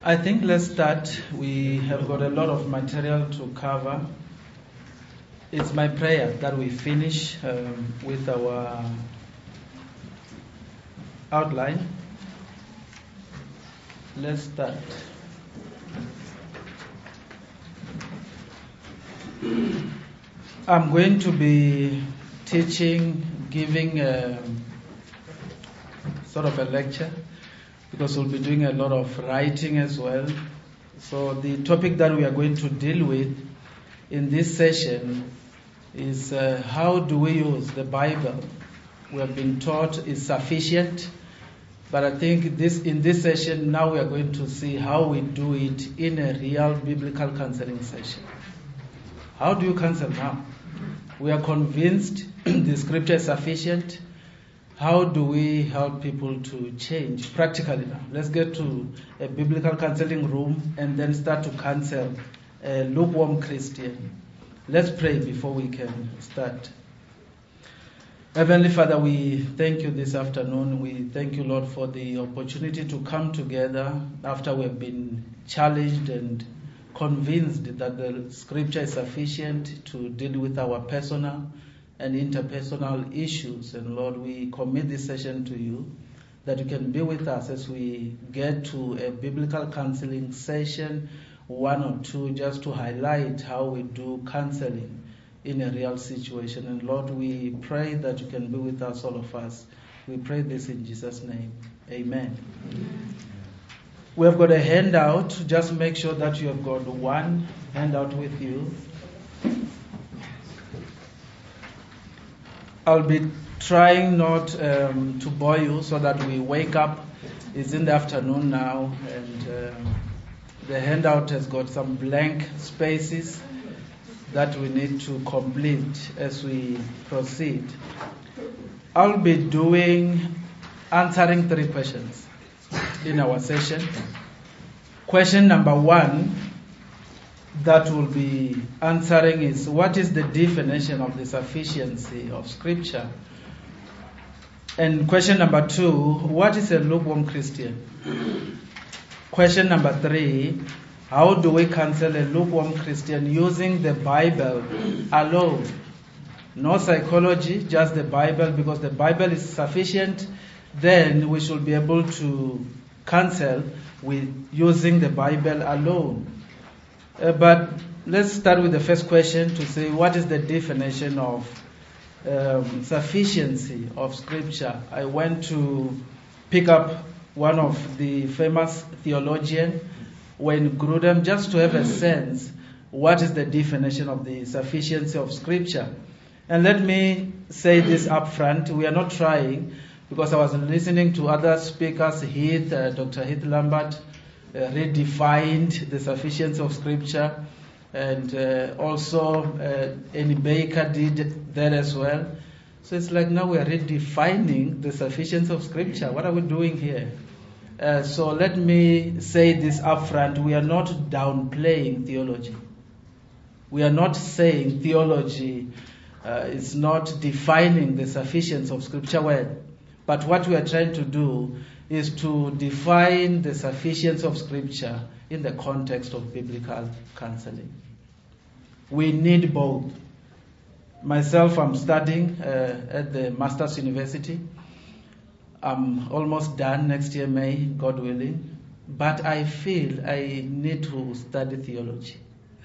I think let's start. We have got a lot of material to cover. It's my prayer that we finish with our outline. Let's start. I'm going to be giving sort of a lecture, because we'll be doing a lot of writing as well. So the topic that we are going to deal with in this session is how do we use the Bible? We have been taught is sufficient, but I think in this session now we are going to see how we do it in a real biblical counseling session. How do you counsel now? We are convinced the scripture is sufficient. How do we help people to change practically now? Let's get to a biblical counseling room and then start to counsel a lukewarm Christian. Let's pray before we can start. Heavenly Father, we thank you this afternoon. We thank you, Lord, for the opportunity to come together after we have been challenged and convinced that the scripture is sufficient to deal with our personal and interpersonal issues. And Lord, we commit this session to you, that you can be with us as we get to a biblical counseling session, one or two, just to highlight how we do counseling in a real situation. And Lord, we pray that you can be with us, all of us. We pray this in Jesus' name. Amen. We have got a handout. Just make sure that you have got one handout with you. I'll be trying not to bore you so that we wake up. It's in the afternoon now, and the handout has got some blank spaces that we need to complete as we proceed. I'll be answering 3 questions in our session. Question number 1 that we'll be answering is, what is the definition of the sufficiency of Scripture? And question number 2, what is a lukewarm Christian? Question number 3, how do we counsel a lukewarm Christian using the Bible alone? No psychology, just the Bible, because the Bible is sufficient. Then we should be able to counsel with using the Bible alone. But let's start with the first question to say, what is the definition of sufficiency of Scripture? I went to pick up one of the famous theologians, Wayne Grudem, just to have a sense what is the definition of the sufficiency of Scripture. And let me say this up front, we are not trying, because I was listening to other speakers, Dr. Heath Lambert, redefined the sufficiency of Scripture, and also Annie Baker did that as well. So it's like now we are redefining the sufficiency of Scripture. What are we doing here? So let me say this up front. We are not downplaying theology. We are not saying theology is not defining the sufficiency of Scripture well. But what we are trying to do is to define the sufficiency of Scripture in the context of biblical counseling. We need both. Myself, I'm studying at the Master's University. I'm almost done next year, May, God willing. But I feel I need to study theology.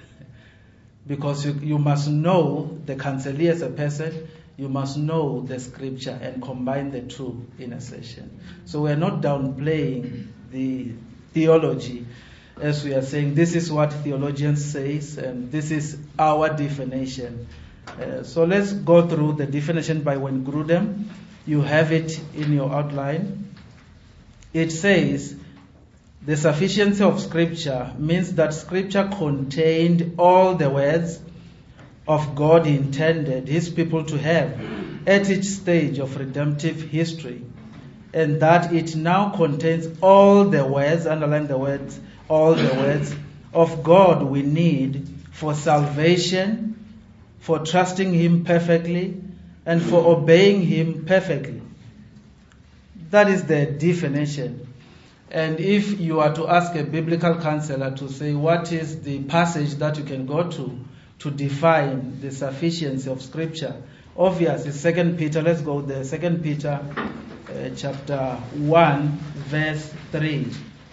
Because you must know the counselee as a person, you must know the Scripture and combine the two in a session. So we are not downplaying the theology, as we are saying this is what theologians say and this is our definition. So let's go through the definition by Wayne Grudem. You have it in your outline. It says, the sufficiency of Scripture means that Scripture contained all the words of God intended His people to have at each stage of redemptive history, and that it now contains all the words, underline the words, all the words of God we need for salvation, for trusting Him perfectly, and for obeying Him perfectly. That is the definition. And if you are to ask a biblical counselor to say what is the passage that you can go to define the sufficiency of Scripture, obvious is 2 Peter. Let's go there. 2 Peter chapter 1, verse 3.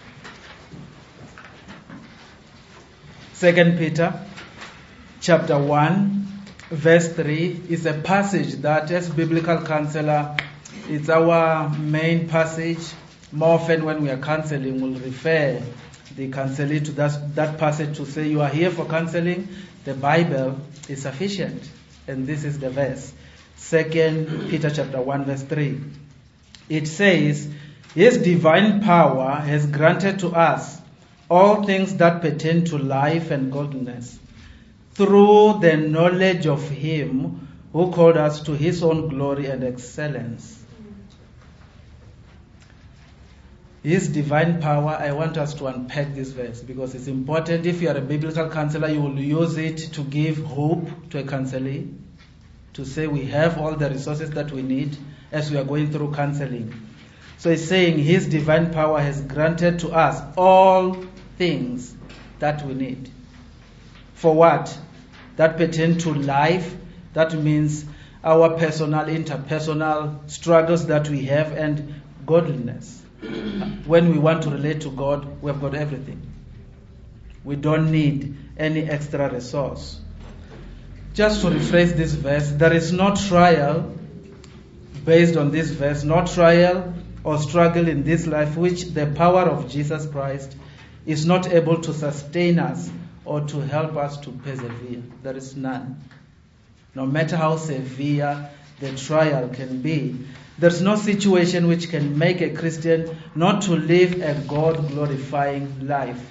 2 Peter chapter 1, verse 3 is a passage that, as biblical counselor, it's our main passage. More often when we are counseling, we'll refer the counselee to that passage to say, you are here for counseling, the Bible is sufficient. And this is the verse. 2 Peter chapter 1, verse 3. It says, His divine power has granted to us all things that pertain to life and godliness, through the knowledge of Him who called us to His own glory and excellence. His divine power, I want us to unpack this verse because it's important. If you are a biblical counselor, you will use it to give hope to a counselee, to say we have all the resources that we need as we are going through counseling. So it's saying His divine power has granted to us all things that we need. For what? That pertain to life. That means our personal, interpersonal struggles that we have, and godliness. When we want to relate to God, we have got everything. We don't need any extra resource. Just to rephrase this verse, there is no trial based on this verse, no trial or struggle in this life which the power of Jesus Christ is not able to sustain us or to help us to persevere. There is none. No matter how severe the trial can be, there's no situation which can make a Christian not to live a God-glorifying life.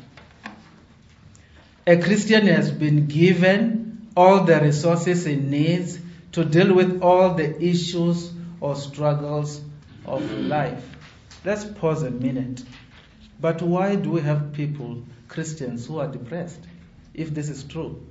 A Christian has been given all the resources he needs to deal with all the issues or struggles of life. Let's pause a minute. But why do we have people, Christians, who are depressed, if this is true?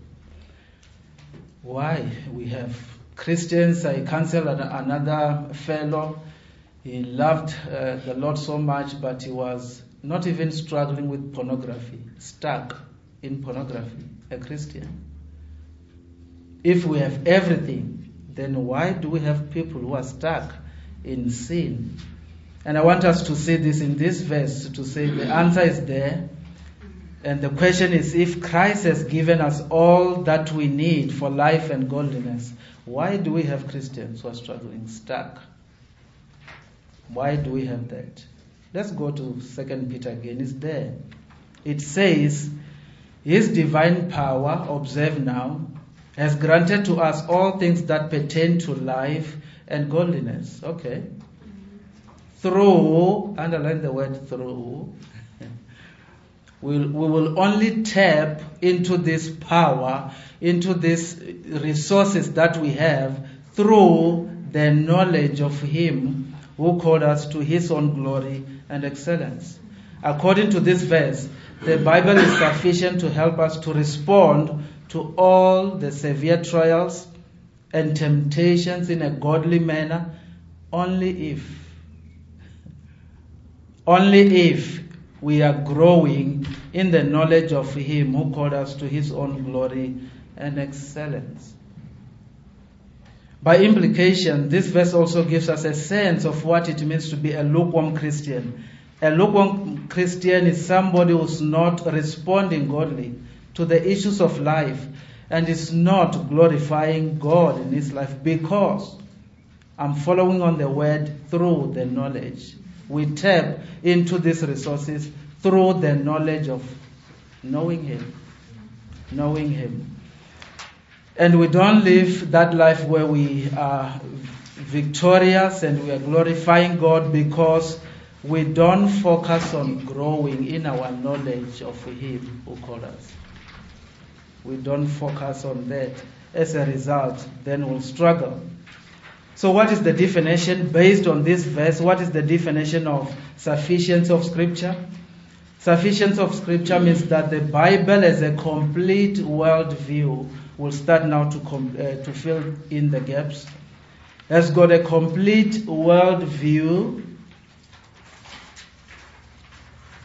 Why? We have Christians. I counseled another fellow. He loved the Lord so much, but he was not even struggling with pornography, stuck in pornography, a Christian. If we have everything, then why do we have people who are stuck in sin? And I want us to see this in this verse, to say the answer is there. And the question is, if Christ has given us all that we need for life and godliness, why do we have Christians who are struggling, stuck? Why do we have that? Let's go to 2 Peter again. It's there. It says, His divine power, observe now, has granted to us all things that pertain to life and godliness. Okay. Through, underline the word through, we will only tap into this power, into these resources that we have through the knowledge of Him who called us to His own glory and excellence. According to this verse, the Bible is sufficient to help us to respond to all the severe trials and temptations in a godly manner, only if we are growing in the knowledge of Him who called us to His own glory and excellence. By implication, this verse also gives us a sense of what it means to be a lukewarm Christian. A lukewarm Christian is somebody who's not responding godly to the issues of life and is not glorifying God in his life, because I'm following on the word through the knowledge. We tap into these resources through the knowledge of knowing Him. And we don't live that life where we are victorious and we are glorifying God because we don't focus on growing in our knowledge of Him who called us. We don't focus on that. As a result, then we'll struggle. So what is the definition based on this verse? What is the definition of sufficiency of Scripture? Sufficiency of Scripture means that the Bible as a complete world view, we'll start now to fill in the gaps, has got a complete world view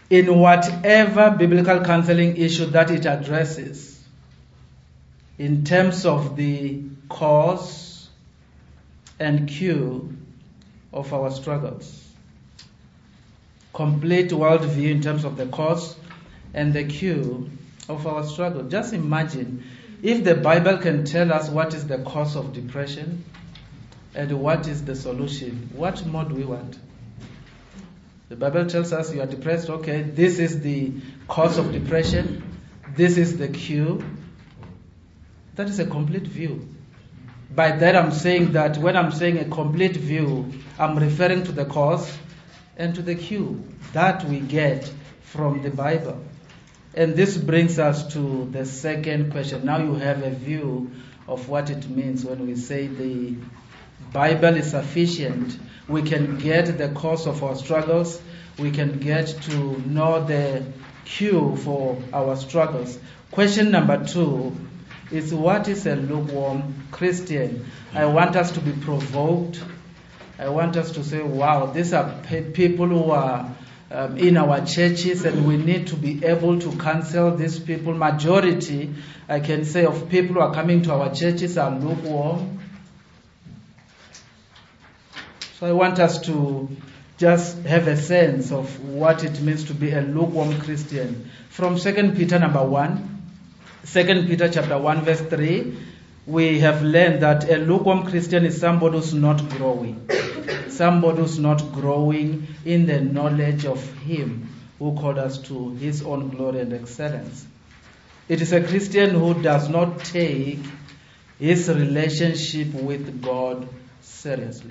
in whatever biblical counseling issue that it addresses in terms of the cause and cure of our struggles. Complete worldview in terms of the cause and the cure of our struggle. Just imagine if the Bible can tell us what is the cause of depression and what is the solution. What more do we want? The Bible tells us you are depressed. Okay, this is the cause of depression. This is the cure. That is a complete view. By that I'm saying that when I'm saying a complete view, I'm referring to the cause and to the cure that we get from the Bible. And this brings us to the second question. Now you have a view of what it means when we say the Bible is sufficient. We can get the cause of our struggles. We can get to know the cure for our struggles. Question number 2 is, what is a lukewarm Christian? I want us to be provoked. I want us to say, wow, these are people who are in our churches, and we need to be able to counsel these people. Majority, I can say, of people who are coming to our churches are lukewarm. So I want us to just have a sense of what it means to be a lukewarm Christian. From 2 Peter number 1, 2 Peter chapter 1 verse 3, we have learned that a lukewarm Christian is somebody who's not growing. Somebody who's not growing in the knowledge of Him who called us to His own glory and excellence. It is a Christian who does not take his relationship with God seriously.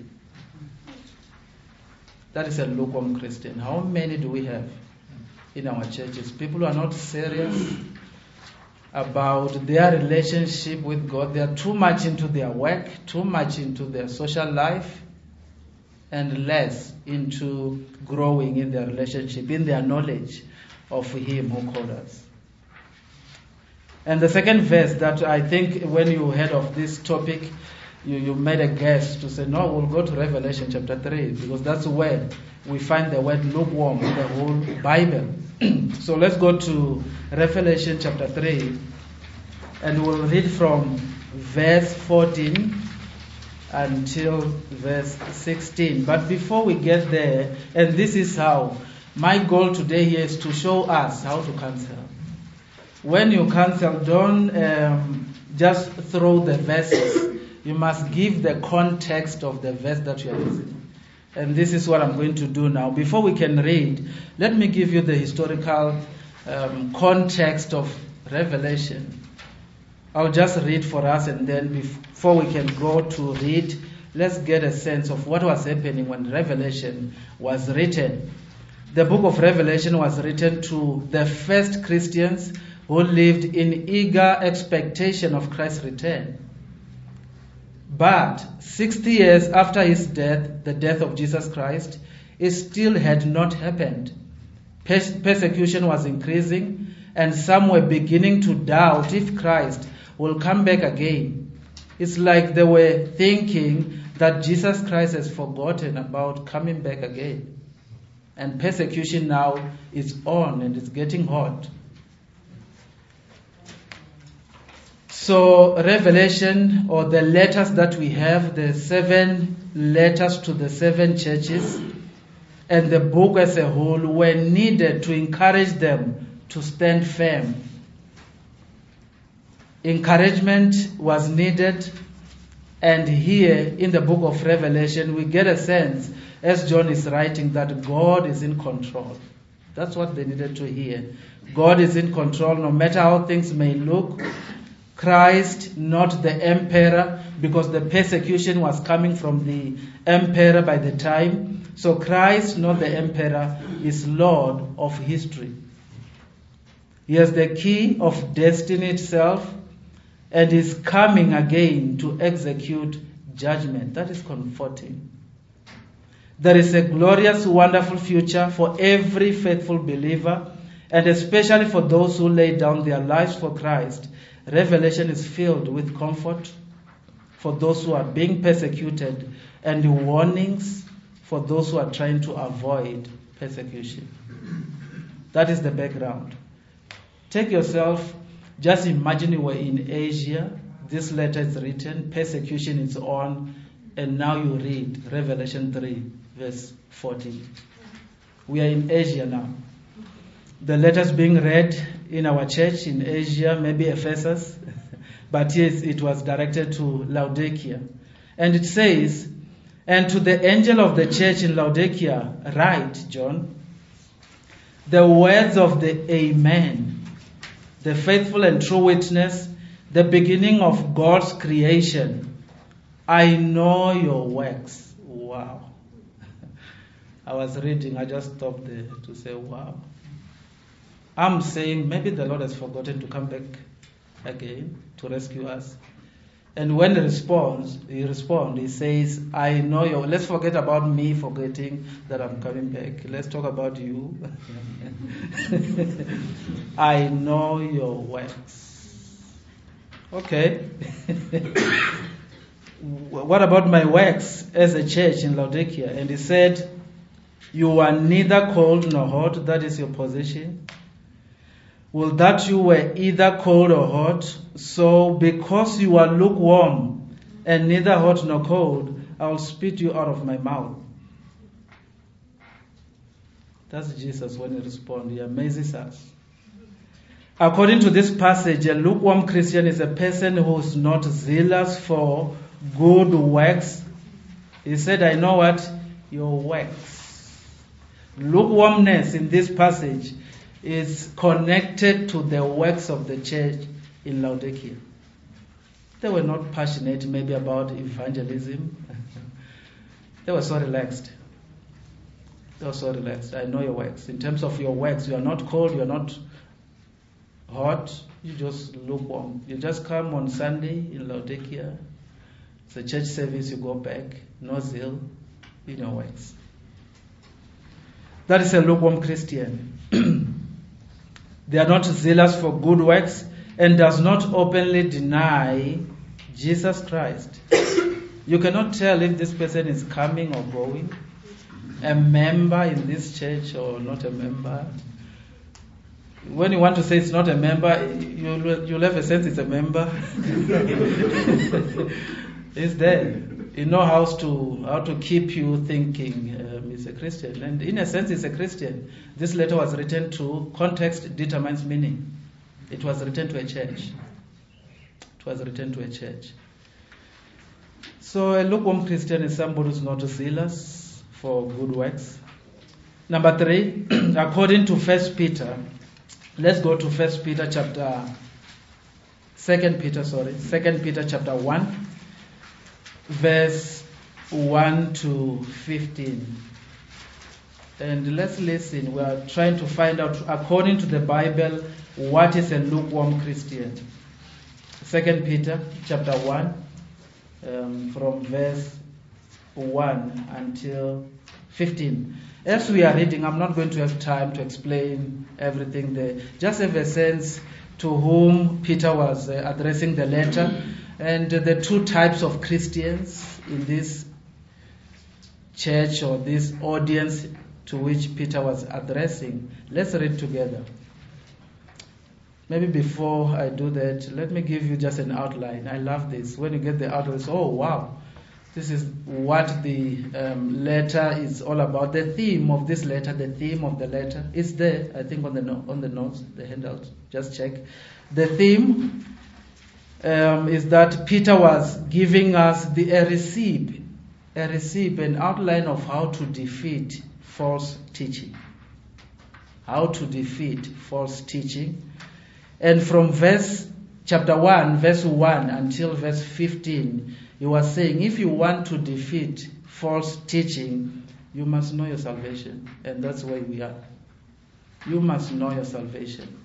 That is a lukewarm Christian. How many do we have in our churches? People who are not serious about their relationship with God. They are too much into their work, too much into their social life, and less into growing in their relationship, in their knowledge of Him who called us. And the second verse that I think when you heard of this topic, you made a guess to say, no, we'll go to Revelation chapter 3, because that's where we find the word lukewarm in the whole Bible. So let's go to Revelation chapter 3, and we'll read from verse 14 until verse 16. But before we get there, and this is how, my goal today here is to show us how to counsel. When you counsel, don't just throw the verses. You must give the context of the verse that you are using. And this is what I'm going to do now. Before we can read, let me give you the historical context of Revelation. I'll just read for us, and then before we can go to read, let's get a sense of what was happening when Revelation was written. The book of Revelation was written to the first Christians who lived in eager expectation of Christ's return. But 60 years after his death, the death of Jesus Christ, it still had not happened. Persecution was increasing, and some were beginning to doubt if Christ will come back again. It's like they were thinking that Jesus Christ has forgotten about coming back again. And persecution now is on, and it's getting hot. So Revelation, or the letters that we have, the 7 letters to the 7 churches, and the book as a whole were needed to encourage them to stand firm. Encouragement was needed, and here in the book of Revelation we get a sense, as John is writing, that God is in control. That's what they needed to hear. God is in control no matter how things may look. Christ, not the emperor, because the persecution was coming from the emperor by the time. So Christ, not the emperor, is Lord of history. He has the key of destiny itself, and is coming again to execute judgment. That is comforting. There is a glorious, wonderful future for every faithful believer, and especially for those who lay down their lives for Christ. Revelation is filled with comfort for those who are being persecuted, and warnings for those who are trying to avoid persecution. That is the background. Take yourself, just imagine you were in Asia, this letter is written, persecution is on, and now you read Revelation 3, verse 14. We are in Asia now. The letters being read in our church in Asia, maybe Ephesus, but yes, it was directed to Laodicea. And it says, and to the angel of the church in Laodicea, write, John, the words of the Amen, the faithful and true witness, the beginning of God's creation. I know your works. Wow. I was reading, I just stopped there to say, wow. I'm saying maybe the Lord has forgotten to come back again to rescue us. And when he responds, he says, I know your... Let's forget about me forgetting that I'm coming back. Let's talk about you. I know your works. Okay. What about my works as a church in Laodicea? And he said, you are neither cold nor hot. That is your position. Well, that you were either cold or hot. So because you are lukewarm and neither hot nor cold, I will spit you out of my mouth. That's Jesus when he responds. He amazes us. According to this passage, a lukewarm Christian is a person who is not zealous for good works. He said, I know what? Your works. Lukewarmness in this passage is connected to the works of the church in Laodicea. They were not passionate maybe about evangelism. They were so relaxed. I know your works. In terms of your works, you are not cold, you are not hot, you just lukewarm. You just come on Sunday in Laodicea. It's a church service, you go back. No zeal in your works. That is a lukewarm Christian. They are not zealous for good works and does not openly deny Jesus Christ. You cannot tell if this person is coming or going, a member in this church or not a member. When you want to say it's not a member, you'll have a sense it's a member. It's there. You know how to keep you thinking he's a Christian. And in a sense, he's a Christian. This letter was written to, context determines meaning. It was written to a church. So a lukewarm Christian is somebody who's not zealous for good works. Number 3, according to 1 Peter, let's go to 2 Peter chapter 1, verse 1 to 15. And let's listen. We are trying to find out, according to the Bible, what is a lukewarm Christian. 2 Peter chapter 1, from verse 1 until 15. As we are reading, I'm not going to have time to explain everything there. Just have a sense to whom Peter was addressing the letter, and the two types of Christians in this church or this audience to which Peter was addressing. Let's read together. Maybe before I do that, let me give you just an outline. I love this. When you get the outline, oh wow, this is what the letter is all about. The theme of this letter, the theme of the letter is there, I think on the notes, the handout. Just check. The theme is that Peter was giving us a receipt, an outline of how to defeat false teaching. How to defeat false teaching. And from chapter 1, verse 1 until verse 15, he was saying, if you want to defeat false teaching, you must know your salvation. And that's where we are. You must know your salvation.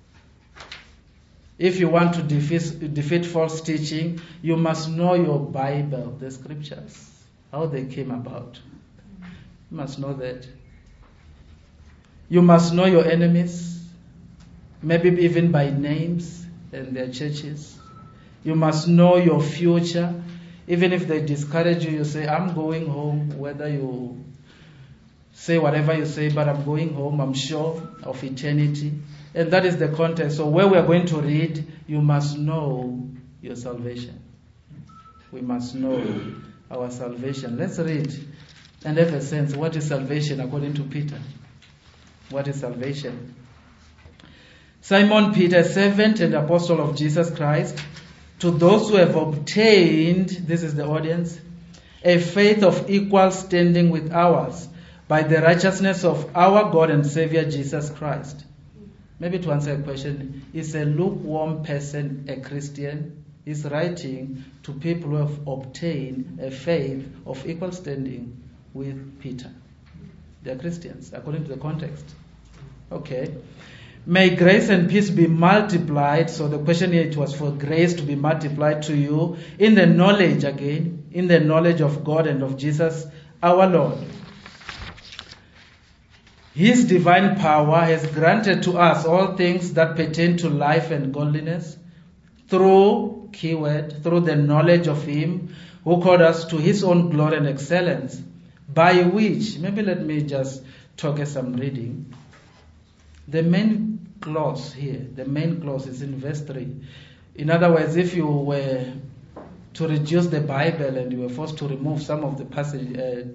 If you want to defeat false teaching, you must know your Bible, the scriptures, how they came about. You must know that. You must know your enemies, maybe even by names and their churches. You must know your future. Even if they discourage you, you say, I'm going home, whether you say whatever you say, but I'm going home, I'm sure of eternity. And that is the context. So where we are going to read, you must know your salvation. We must know our salvation. Let's read and have a sense. What is salvation according to Peter? What is salvation? Simon Peter, servant and apostle of Jesus Christ, to those who have obtained, this is the audience, a faith of equal standing with ours, by the righteousness of our God and Savior Jesus Christ. Maybe to answer a question, is a lukewarm person a Christian? He's writing to people who have obtained a faith of equal standing with Peter. They are Christians, according to the context. Okay. May grace and peace be multiplied. So the question here, it was for grace to be multiplied to you in the knowledge, again, in the knowledge of God and of Jesus our Lord. His divine power has granted to us all things that pertain to life and godliness through, keyword, through the knowledge of Him who called us to His own glory and excellence, by which, maybe let me just talk as I'm reading. The main clause here, the main clause is in verse 3. In other words, if you were to reduce the Bible and you were forced to remove some of the passage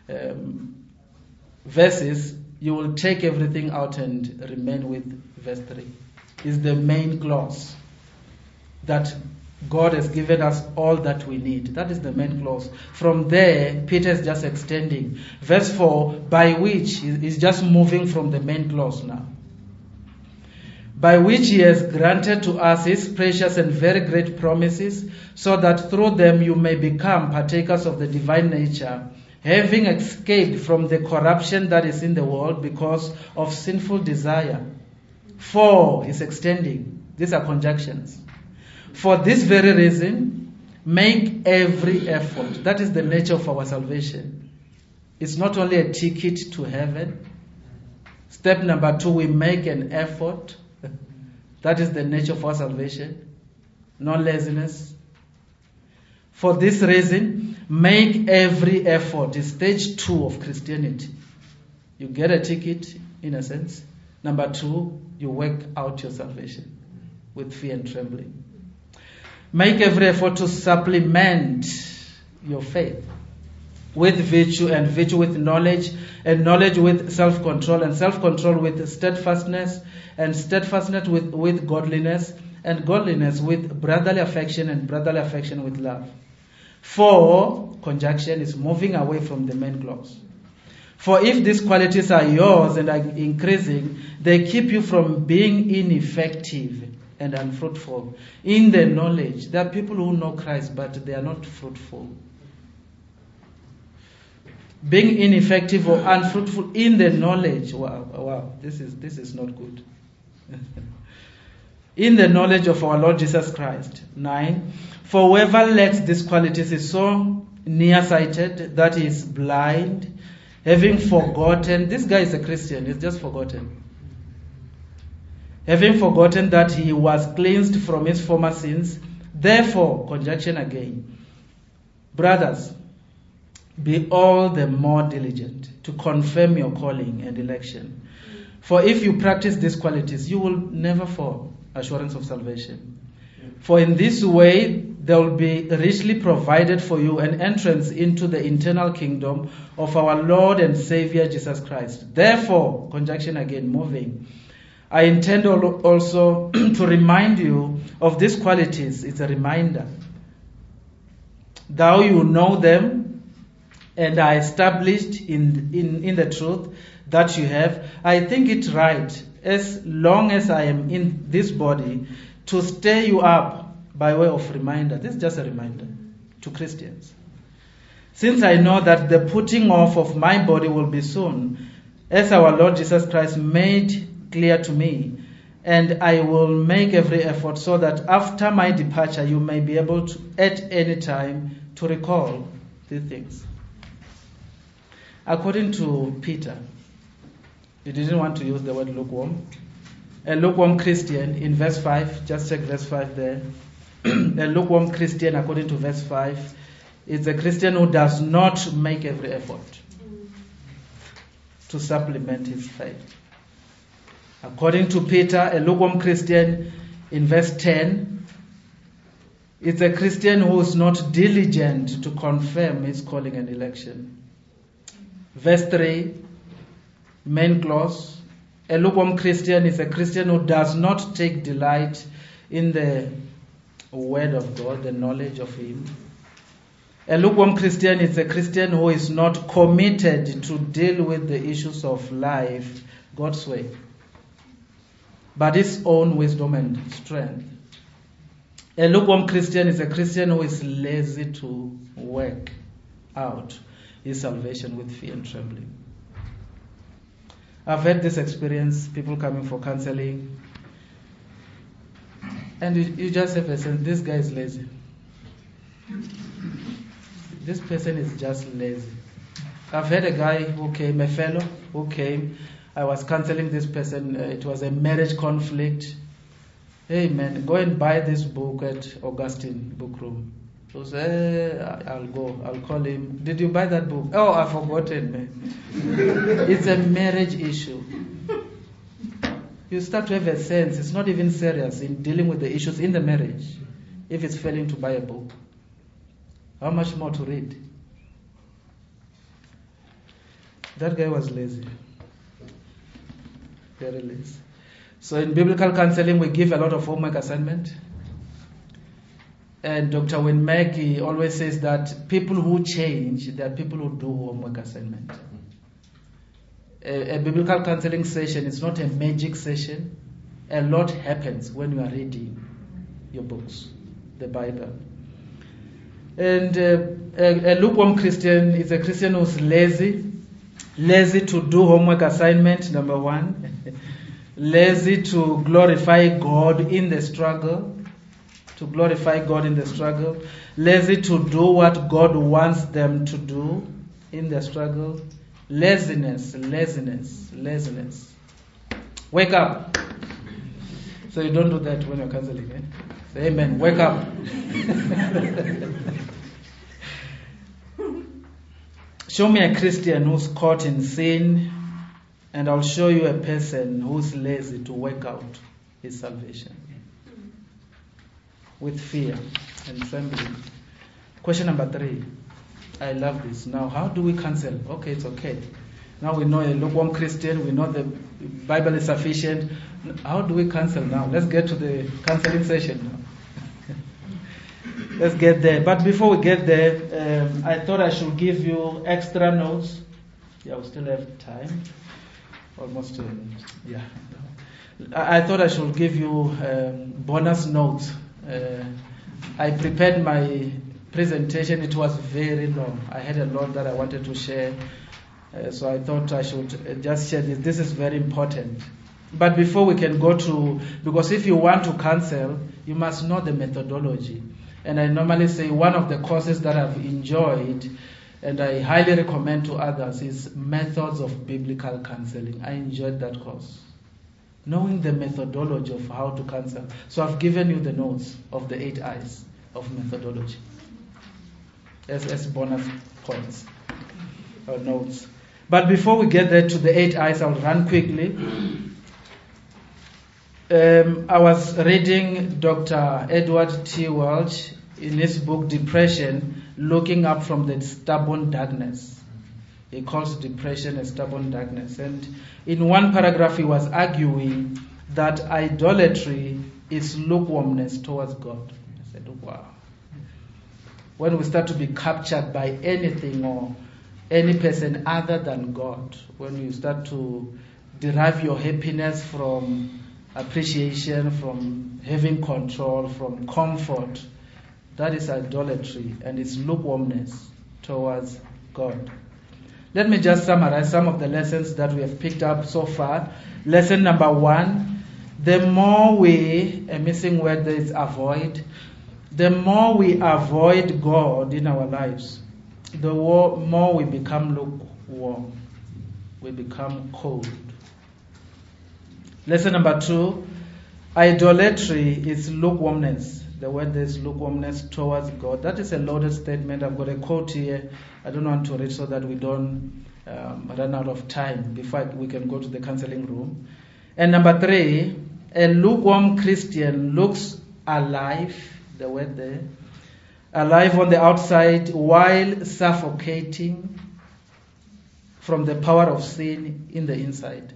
verses, you will take everything out and remain with verse 3. It's the main clause that God has given us all that we need. That is the main clause. From there, Peter is just extending. Verse 4, by which, he's just moving from the main clause now. By which He has granted to us His precious and very great promises, so that through them you may become partakers of the divine nature, having escaped from the corruption that is in the world because of sinful desire. For, he's extending. These are conjunctions. For this very reason, make every effort. That is the nature of our salvation. It's not only a ticket to heaven. Step number 2, we make an effort. That is the nature of our salvation. No laziness. For this reason, make every effort. It's stage 2 of Christianity. You get a ticket, in a sense. Number 2, you work out your salvation with fear and trembling. Make every effort to supplement your faith with virtue, and virtue with knowledge, and knowledge with self-control, and self-control with steadfastness, and steadfastness with godliness, and godliness with brotherly affection, and brotherly affection with love. For, conjunction is moving away from the main clause. For if these qualities are yours and are increasing, they keep you from being ineffective and unfruitful in the knowledge. There are people who know Christ, but they are not fruitful. Being ineffective or unfruitful in the knowledge. Wow, this is not good. In the knowledge of our Lord Jesus Christ. 9. For whoever lacks these qualities is so nearsighted that he is blind, having forgotten. This guy is a Christian, he's just forgotten. Having forgotten that he was cleansed from his former sins. Therefore, conjunction again. Brothers, be all the more diligent to confirm your calling and election. For if you practice these qualities, you will never fall. Assurance of salvation. For in this way, there will be richly provided for you an entrance into the eternal kingdom of our Lord and Savior Jesus Christ. Therefore, conjunction again, moving. I intend also to remind you of these qualities. It's a reminder. Thou you know them and are established in the truth that you have. I think it right, as long as I am in this body, to stir you up by way of reminder. This is just a reminder to Christians. Since I know that the putting off of my body will be soon, as our Lord Jesus Christ made clear to me, and I will make every effort so that after my departure you may be able to at any time to recall these things. According to Peter, he didn't want to use the word lukewarm. A lukewarm Christian, in verse 5, just check verse 5 there. A lukewarm Christian, according to verse 5, is a Christian who does not make every effort. to supplement his faith. According to Peter, a lukewarm Christian, in verse 10, is a Christian who is not diligent to confirm his calling and election. Verse 3, main clause, a lukewarm Christian is a Christian who does not take delight in the word of God, the knowledge of him. A lukewarm Christian is a Christian who is not committed to deal with the issues of life God's way, but his own wisdom and strength. A lukewarm Christian is a Christian who is lazy to work out his salvation with fear and trembling. I've had this experience, people coming for counseling, and you just have a sense, this guy is lazy. This person is just lazy. I've had a guy who came, a fellow who came, I was counseling this person, it was a marriage conflict. Hey man, go and buy this book at Augustine Book Room. So say, I'll go, I'll call him. Did you buy that book? Oh, I've forgotten, man. It's a marriage issue. You start to have a sense, it's not even serious in dealing with the issues in the marriage if it's failing to buy a book. How much more to read? That guy was lazy. Very lazy. So in biblical counseling, we give a lot of homework assignment. And Dr. Wayne Mackey always says that people who change, they are people who do homework assignment. A biblical counseling session is not a magic session. A lot happens when you are reading your books, the Bible. And a lukewarm Christian is a Christian who's lazy to do homework assignment, number one. Lazy to glorify God in the struggle. Lazy to do what God wants them to do in the struggle. Laziness. Wake up. So you don't do that when you're counseling, eh? Say amen. Wake up. Show me a Christian who's caught in sin, and I'll show you a person who's lazy to work out his salvation with fear and trembling. Question number 3. I love this. Now, how do we counsel? Okay, it's okay. Now we know a lukewarm Christian, we know the Bible is sufficient. How do we counsel now? Let's get to the counseling session now. Let's get there. But before we get there, I thought I should give you extra notes. Yeah, we still have time. Almost, yeah. I thought I should give you bonus notes. I prepared my presentation. It was very long. I had a lot that I wanted to share. So I thought I should just share this. This is very important. But before we can go to, because if you want to counsel, you must know the methodology. And I normally say one of the courses that I've enjoyed and I highly recommend to others is Methods of Biblical Counseling. I enjoyed that course. Knowing the methodology of how to counsel. So I've given you the notes of the 8 I's of methodology as bonus points or notes. But before we get there to the 8 I's, I'll run quickly. I was reading Dr. Edward T. Welch in his book Depression, Looking Up from the Stubborn Darkness. He calls depression a stubborn darkness. And in one paragraph he was arguing that idolatry is lukewarmness towards God. I said, wow. When we start to be captured by anything or any person other than God, when you start to derive your happiness from appreciation, from having control, from comfort, that is idolatry and it's lukewarmness towards God. Let me just summarize some of the lessons that we have picked up so far. Lesson number 1, the more we, a missing word there is avoid, the more we avoid God in our lives, the more we become lukewarm. We become cold. Lesson number 2, idolatry is lukewarmness. The word there is lukewarmness towards God. That is a loaded statement. I've got a quote here. I don't want to read so that we don't run out of time before we can go to the counseling room. And number 3, a lukewarm Christian looks alive, the word there, alive on the outside while suffocating from the power of sin in the inside.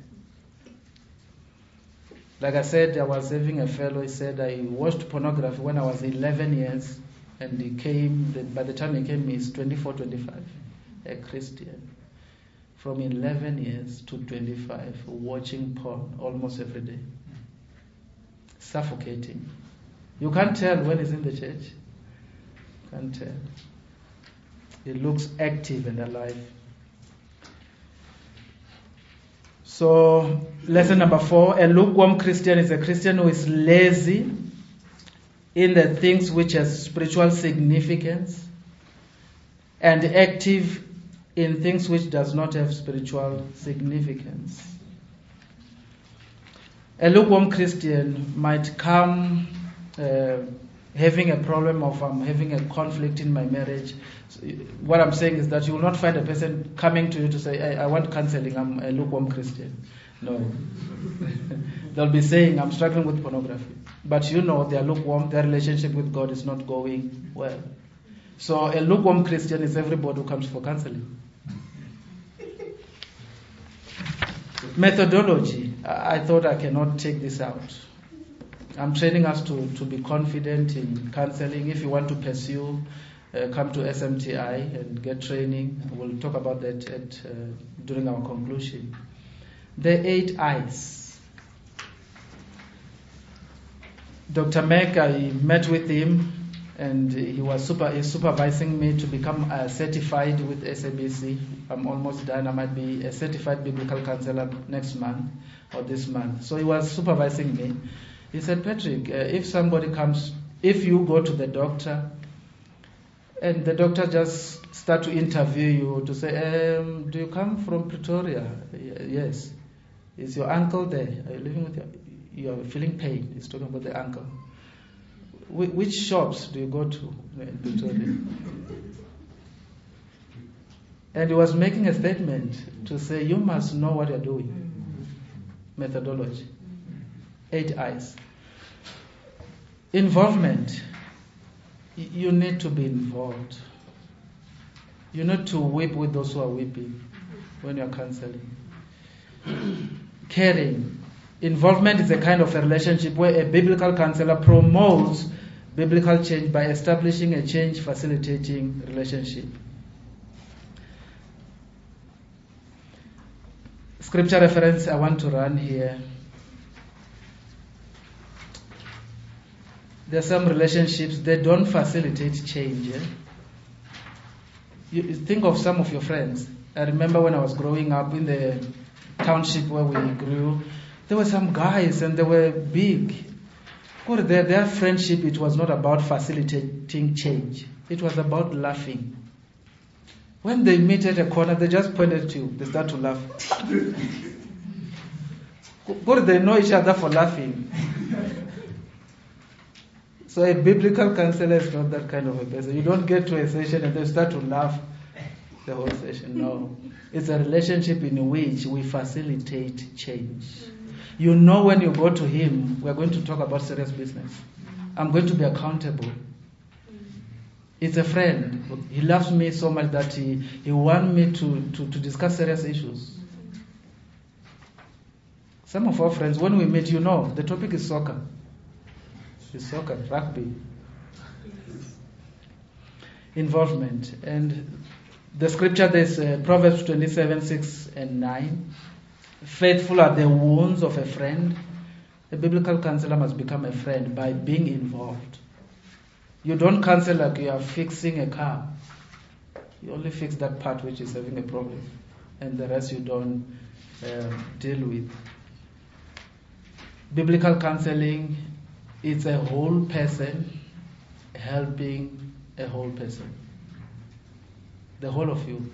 Like I said, I was having a fellow, he said, I watched pornography when I was 11 years, and by the time he came, he's 24, 25, a Christian. From 11 years to 25, watching porn almost every day. Suffocating. You can't tell when he's in the church. Can't tell. He looks active and alive. So, lesson number 4, a lukewarm Christian is a Christian who is lazy in the things which have spiritual significance and active in things which does not have spiritual significance. A lukewarm Christian might come having a problem of I'm having a conflict in my marriage. So what I'm saying is that you will not find a person coming to you to say, I want counseling, I'm a lukewarm Christian. No. They'll be saying, I'm struggling with pornography. But you know they are lukewarm, their relationship with God is not going well. So a lukewarm Christian is everybody who comes for counseling. Methodology. I thought I cannot take this out. I'm training us to be confident in counseling. If you want to pursue, come to SMTI and get training. We'll talk about that during our conclusion. The 8 I's. Dr. Mack, I met with him, and he was supervising me to become certified with SABC. I'm almost done. I might be a certified biblical counselor next month or this month. So he was supervising me. He said, Patrick, if you go to the doctor, and the doctor just start to interview you to say, do you come from Pretoria? Yes. Is your uncle there? Are you living with you are feeling pain? He's talking about the uncle. Which shops do you go to in Pretoria? And he was making a statement to say, you must know what you're doing. Methodology. 8 I's. Involvement. You need to be involved. You need to weep with those who are weeping when you're counseling. Caring. Involvement is a kind of a relationship where a biblical counselor promotes biblical change by establishing a change facilitating relationship. Scripture reference I want to run here. There are some relationships that don't facilitate change. You think of some of your friends. I remember when I was growing up in the township where we grew, there were some guys and they were big. Their friendship, it was not about facilitating change. It was about laughing. When they meet at a corner, they just point at you. They start to laugh. They know each other for laughing. So a biblical counselor is not that kind of a person. You don't get to a session and they start to laugh the whole session. No. It's a relationship in which we facilitate change. You know when you go to him, we're going to talk about serious business. I'm going to be accountable. It's a friend. He loves me so much that he wants me to discuss serious issues. Some of our friends, when we meet, the topic is soccer. It's soccer, rugby. Involvement. And the scripture, there's Proverbs 27, 6 and 9. Faithful are the wounds of a friend. A biblical counselor must become a friend by being involved. You don't counsel like you are fixing a car. You only fix that part which is having a problem, and the rest you don't deal with. Biblical counseling is a whole person helping a whole person. The whole of you.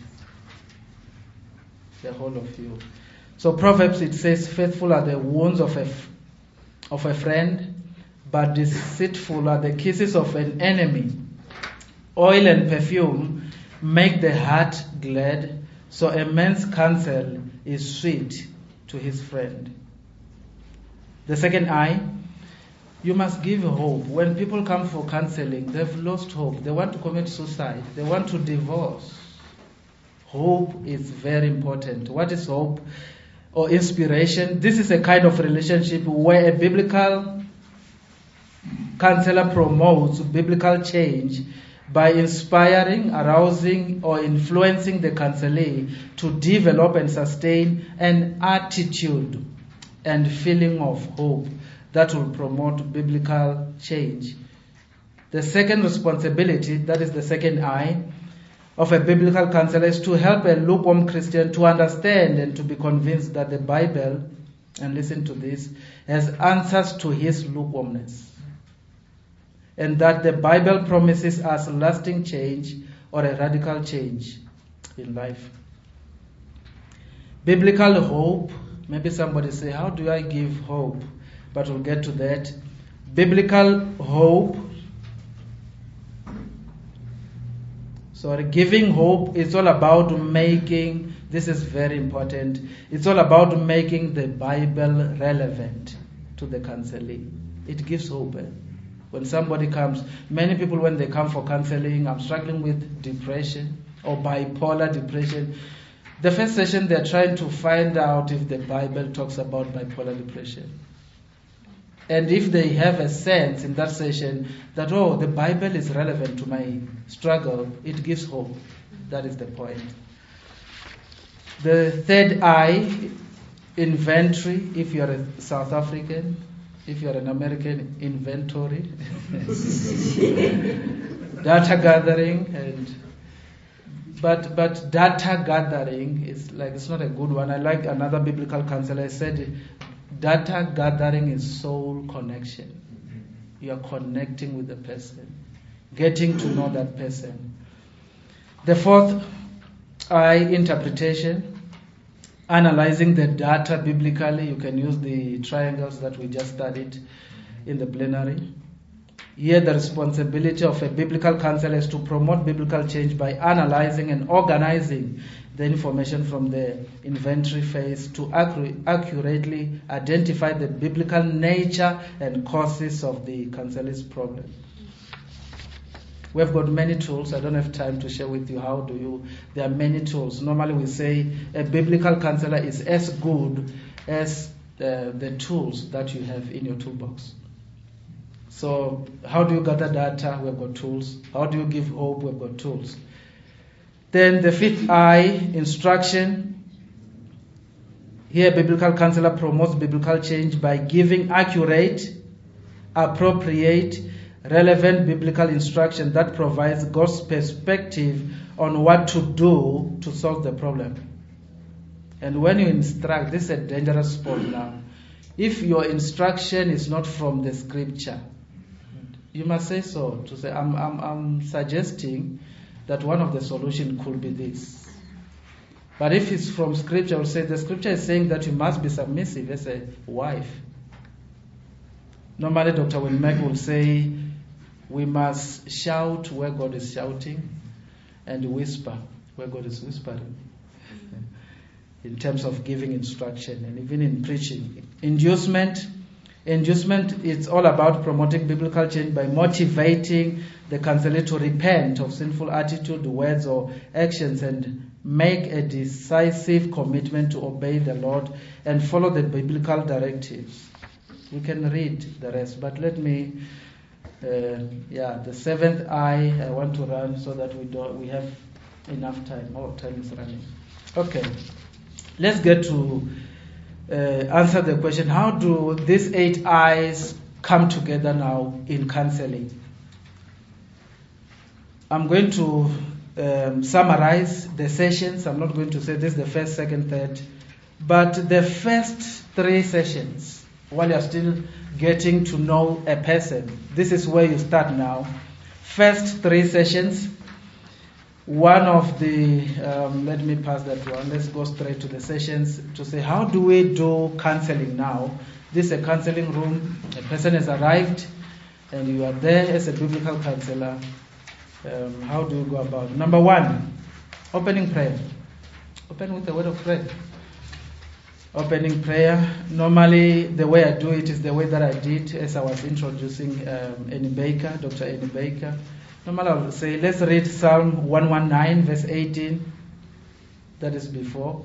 The whole of you. So Proverbs, it says, faithful are the wounds of a friend, but deceitful are the kisses of an enemy. Oil and perfume make the heart glad, So a man's counsel is sweet to his friend. The second I, you must give hope. When people come for counseling, they've lost hope. They want to commit suicide. They want to divorce. Hope is very important. What is hope or inspiration? This is a kind of relationship where a biblical counselor promotes biblical change by inspiring, arousing, or influencing the counselee to develop and sustain an attitude and feeling of hope that will promote biblical change. The second responsibility, that is the second I, of a biblical counselor is to help a lukewarm Christian to understand and to be convinced that the Bible, and listen to this, has answers to his lukewarmness. And that the Bible promises us lasting change or a radical change in life. Biblical hope, maybe somebody say, how do I give hope? But we'll get to that. Biblical hope, giving hope is all about making, this is very important, it's all about making the Bible relevant to the counselee. It gives hope. When somebody comes, many people when they come for counseling, I'm struggling with depression or bipolar depression. The first session they're trying to find out if the Bible talks about bipolar depression. And if they have a sense in that session that, the Bible is relevant to my struggle, it gives hope. That is the point. The third I, inventory, if you're a South African, if you're an American, inventory, data gathering, but data gathering is it's not a good one. I like another biblical counselor said, data gathering is soul connection. You are connecting with the person, getting to know that person. The fourth I, interpretation. Analyzing the data biblically, you can use the triangles that we just studied in the plenary. Here the responsibility of a biblical counselor is to promote biblical change by analyzing and organizing the information from the inventory phase to accurately identify the biblical nature and causes of the counselee's problem. We've got many tools. I don't have time to share with you there are many tools. Normally we say a biblical counselor is as good as the tools that you have in your toolbox. So how do you gather data? We've got tools. How do you give hope? We've got tools. Then the fifth I, instruction. Here biblical counselor promotes biblical change by giving accurate, appropriate, relevant biblical instruction that provides God's perspective on what to do to solve the problem. And when you instruct, this is a dangerous spot now. If your instruction is not from the scripture, you must say so. To say, I'm suggesting that one of the solutions could be this. But if it's from scripture, I will say the scripture is saying that you must be submissive as a wife. Normally, Dr. Winmack will say, we must shout where God is shouting and whisper where God is whispering. In terms of giving instruction and even in preaching. Inducement, it's all about promoting biblical change by motivating the counselor to repent of sinful attitude, words, or actions and make a decisive commitment to obey the Lord and follow the biblical directives. We can read the rest, but let me the seventh I want to run so that we have enough time. Time is running. Okay, let's get to answer the question, how do these 8 I's come together now in counseling? I'm going to summarize the sessions. I'm not going to say this is the first, second, third, but the first 3 sessions, while you're still getting to know a person, this is where you start now. First 3 sessions, one of the, let me pass that one, let's go straight to the sessions to say, how do we do counseling now? This is a counseling room, a person has arrived, and you are there as a biblical counselor. How do you go about it? Number 1, opening prayer. Open with the word of prayer. Opening prayer. Normally, the way I do it is the way that I did as I was introducing Annie Baker, Dr. Annie Baker. Normally, I will say, let's read Psalm 119, verse 18. That is before.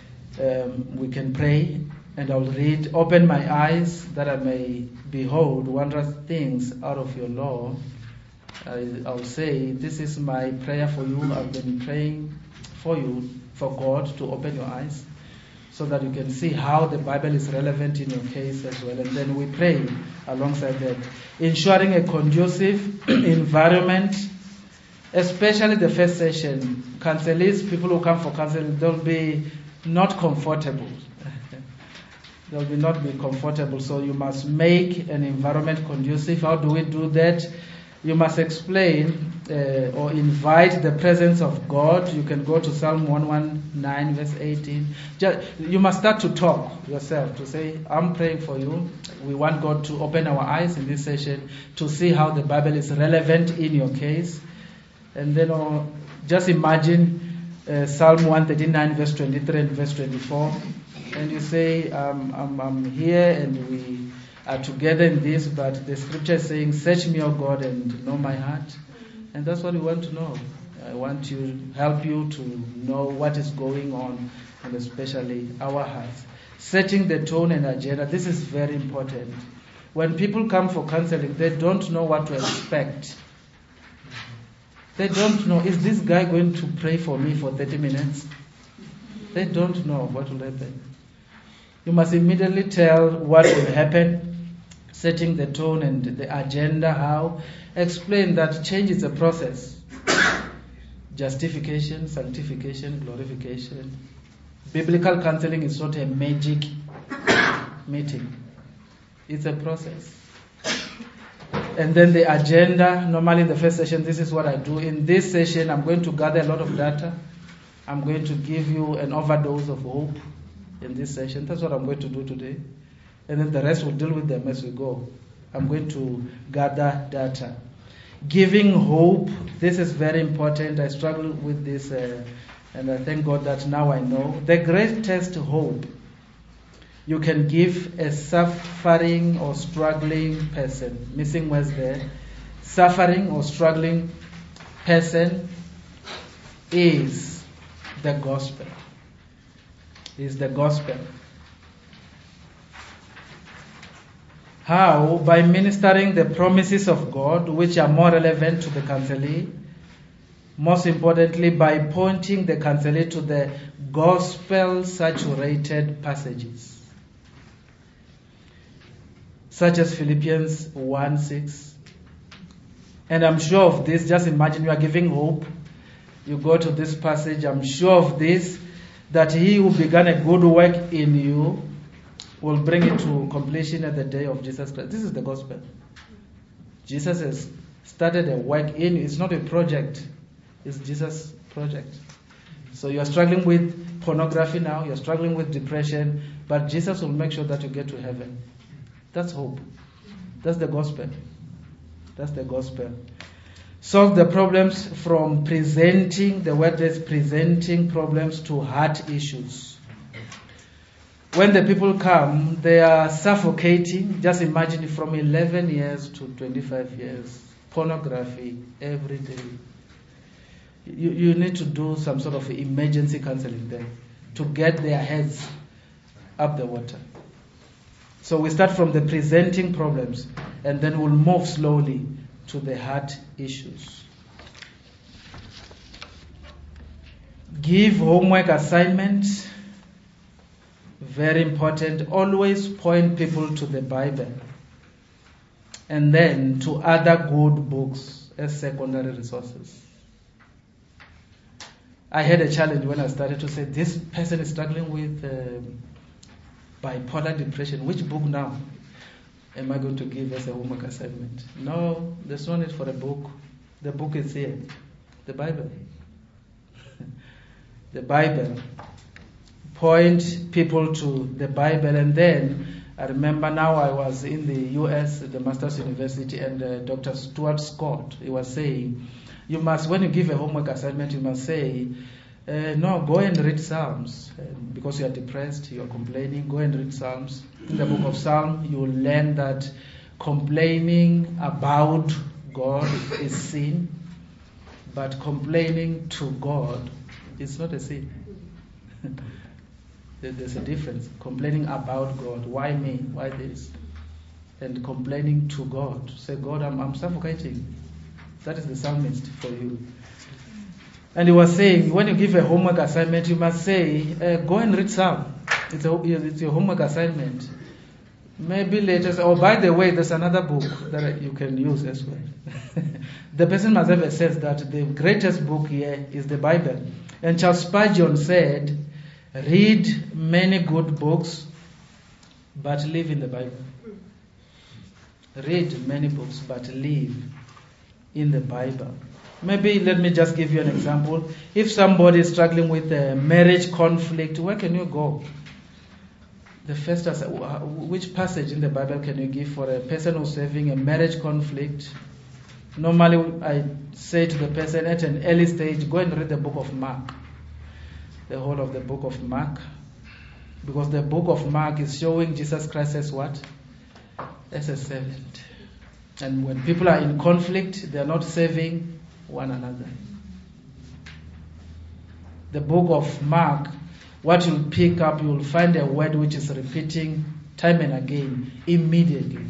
We can pray, and I'll read, open my eyes that I may behold wondrous things out of your law. I'll say, this is my prayer for you. I've been praying for you, for God to open your eyes so that you can see how the Bible is relevant in your case as well. And then we pray alongside that. Ensuring a conducive environment, especially the first session. Counselees, people who come for counseling, they'll be not comfortable. They'll not be comfortable. So you must make an environment conducive. How do we do that? You must explain or invite the presence of God. You can go to Psalm 119, verse 18. You must start to talk yourself, to say, I'm praying for you. We want God to open our eyes in this session to see how the Bible is relevant in your case. And then just imagine Psalm 139, verse 23 and verse 24. And you say, I'm here and we are together in this, but the scripture is saying, search me, O God, and know my heart. And that's what we want to know. I want to help you to know what is going on, and especially our hearts. Setting the tone and agenda, this is very important. When people come for counseling, they don't know what to expect. They don't know, is this guy going to pray for me for 30 minutes? They don't know what will happen. You must immediately tell what will happen. Setting the tone and the agenda, how. Explain that change is a process. Justification, sanctification, glorification. Biblical counseling is not a magic meeting. It's a process. And then the agenda, normally in the first session, this is what I do. In this session, I'm going to gather a lot of data. I'm going to give you an overdose of hope in this session. That's what I'm going to do today. And then the rest will deal with them as we go. I'm going to gather data. Giving hope, this is very important. I struggled with this and I thank God that now I know. The greatest hope you can give a suffering or struggling person, missing words there, suffering or struggling person is the gospel. Is the gospel. How? By ministering the promises of God, which are more relevant to the counselee. Most importantly, by pointing the counselee to the gospel-saturated passages, such as Philippians 1:6. And I'm sure of this. Just imagine you are giving hope. You go to this passage. I'm sure of this, that he who began a good work in you will bring it to completion at the day of Jesus Christ. This is the gospel. Jesus has started a work in you. It's not a project. It's Jesus' project. So you are struggling with pornography now. You're struggling with depression. But Jesus will make sure that you get to heaven. That's hope. That's the gospel. That's the gospel. Solve the problems from presenting, the word is presenting problems to heart issues. When the people come, they are suffocating. Just imagine from 11 years to 25 years. Pornography every day. You need to do some sort of emergency counseling there to get their heads up the water. So we start from the presenting problems and then we'll move slowly to the heart issues. Give homework assignments. Very important. Always point people to the Bible and then to other good books as secondary resources. I had a challenge when I started to say, this person is struggling with bipolar depression. Which book now am I going to give as a homework assignment? No, there's no need for a book. The book is here. The Bible. The Bible. Point people to the Bible. And then I remember now I was in the US at the Masters University, and Dr. Stuart Scott, he was saying, you must, when you give a homework assignment, you must say, No, go and read Psalms. Because you are depressed, you are complaining, go and read Psalms. In the book of Psalms, you will learn that complaining about God is sin, but complaining to God is not a sin. There's a difference. Complaining about God, why me, why this? And complaining to God. Say, God, I'm suffocating. That is the psalmist for you. And he was saying, when you give a homework assignment, you must say, go and read Psalm. It's your homework assignment. Maybe later, by the way, there's another book that you can use as well. The person must have a sense that the greatest book here is the Bible. And Charles Spurgeon said, read many good books, but live in the Bible. Read many books, but live in the Bible. Maybe let me just give you an example. If somebody is struggling with a marriage conflict, where can you go? The first, which passage in the Bible can you give for a person who's having a marriage conflict? Normally, I say to the person at an early stage, go and read the book of Mark. The whole of the book of Mark. Because the book of Mark is showing Jesus Christ as what? As a servant. And when people are in conflict, they are not serving one another. The book of Mark, what you'll pick up, you'll find a word which is repeating time and again. Immediately.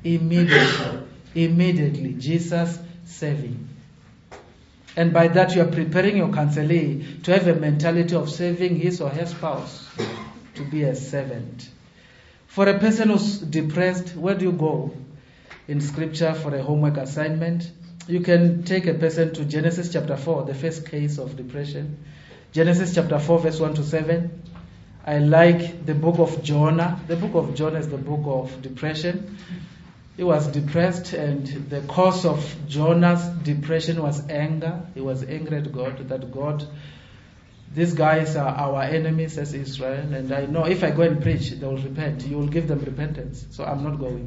Jesus serving. And by that you are preparing your counselee to have a mentality of serving his or her spouse, to be a servant. For a person who's depressed, where do you go in scripture for a homework assignment? You can take a person to Genesis chapter 4, the first case of depression. Genesis chapter 4, verse 1 to 7. I like the book of Jonah. The book of Jonah is the book of depression. He was depressed, and the cause of Jonah's depression was anger. He was angry at God, that God, these guys are our enemies as Israel, and I know if I go and preach, they will repent. You will give them repentance, so I'm not going.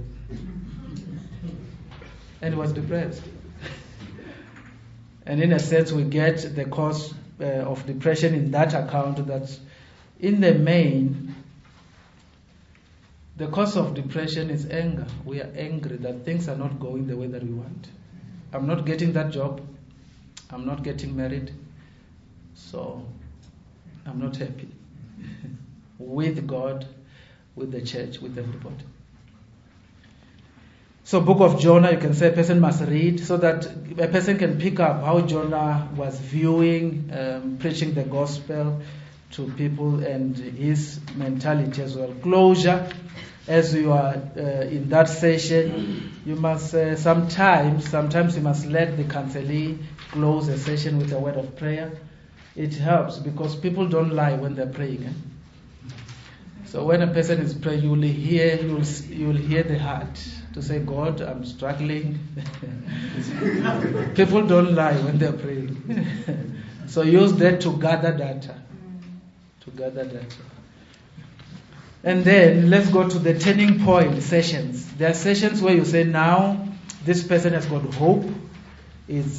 And he was depressed. And in a sense, we get the cause of depression in that account, that in the main, the cause of depression is anger. We are angry that things are not going the way that we want. I'm not getting that job. I'm not getting married. So I'm not happy with God, with the church, with everybody. So book of Jonah, you can say a person must read so that a person can pick up how Jonah was viewing, preaching the gospel to people, and his mentality as well. Closure, as you are in that session, you must sometimes you must let the counselee close a session with a word of prayer. It helps because people don't lie when they're praying. So when a person is praying, you'll hear the heart to say, God, I'm struggling. People don't lie when they're praying. So use that to gather data. And then let's go to the turning point sessions. There are sessions where you say, now this person has got hope. Is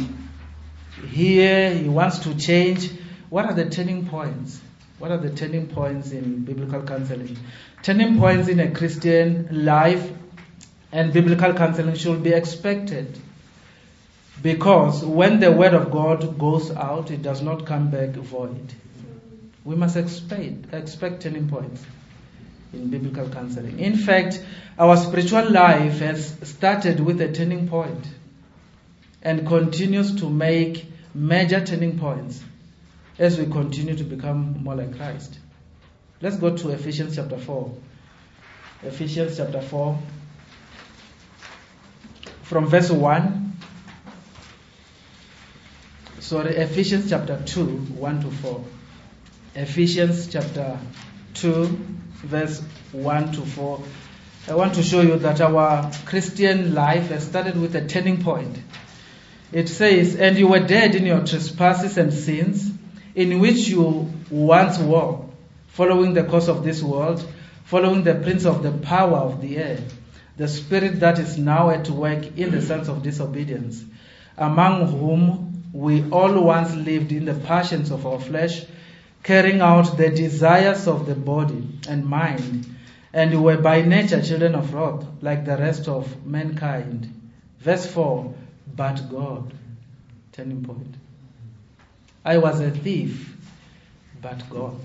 here, he wants to change. What are the turning points? What are the turning points in biblical counseling? Turning points in a Christian life and biblical counseling should be expected. Because when the word of God goes out, it does not come back void. We must expect turning points in biblical counseling. In fact, our spiritual life has started with a turning point and continues to make major turning points as we continue to become more like Christ. Let's go to Ephesians chapter 4. Ephesians chapter 4, from verse 1. Ephesians chapter 2, 1 to 4. Ephesians chapter 2, verse 1 to 4. I want to show you that our Christian life has started with a turning point. It says, and you were dead in your trespasses and sins, in which you once walked, following the course of this world, following the prince of the power of the air, the spirit that is now at work in the sons of disobedience, among whom we all once lived in the passions of our flesh, carrying out the desires of the body and mind, and were by nature children of wrath, like the rest of mankind. Verse 4, but God. Turning point. I was a thief, but God.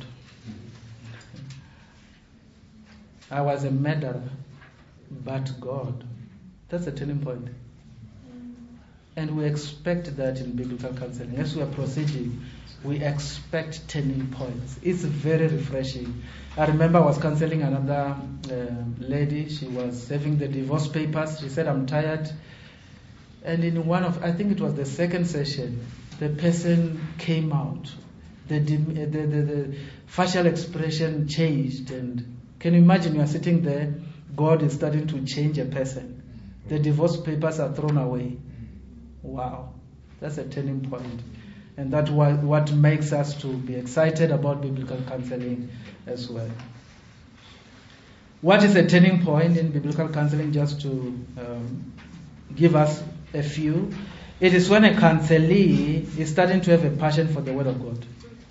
I was a murderer, but God. That's a turning point. And we expect that in biblical counseling. As we are proceeding, we expect turning points. It's very refreshing. I remember I was counseling another lady. She was saving the divorce papers. She said, I'm tired. And in one of, I think it was the second session, the person came out. The facial expression changed. And can you imagine you are sitting there, God is starting to change a person. The divorce papers are thrown away. Wow, that's a turning point. And that's what makes us to be excited about biblical counseling as well. What is a turning point in biblical counseling? Just to give us a few. It is when a counselee is starting to have a passion for the Word of God.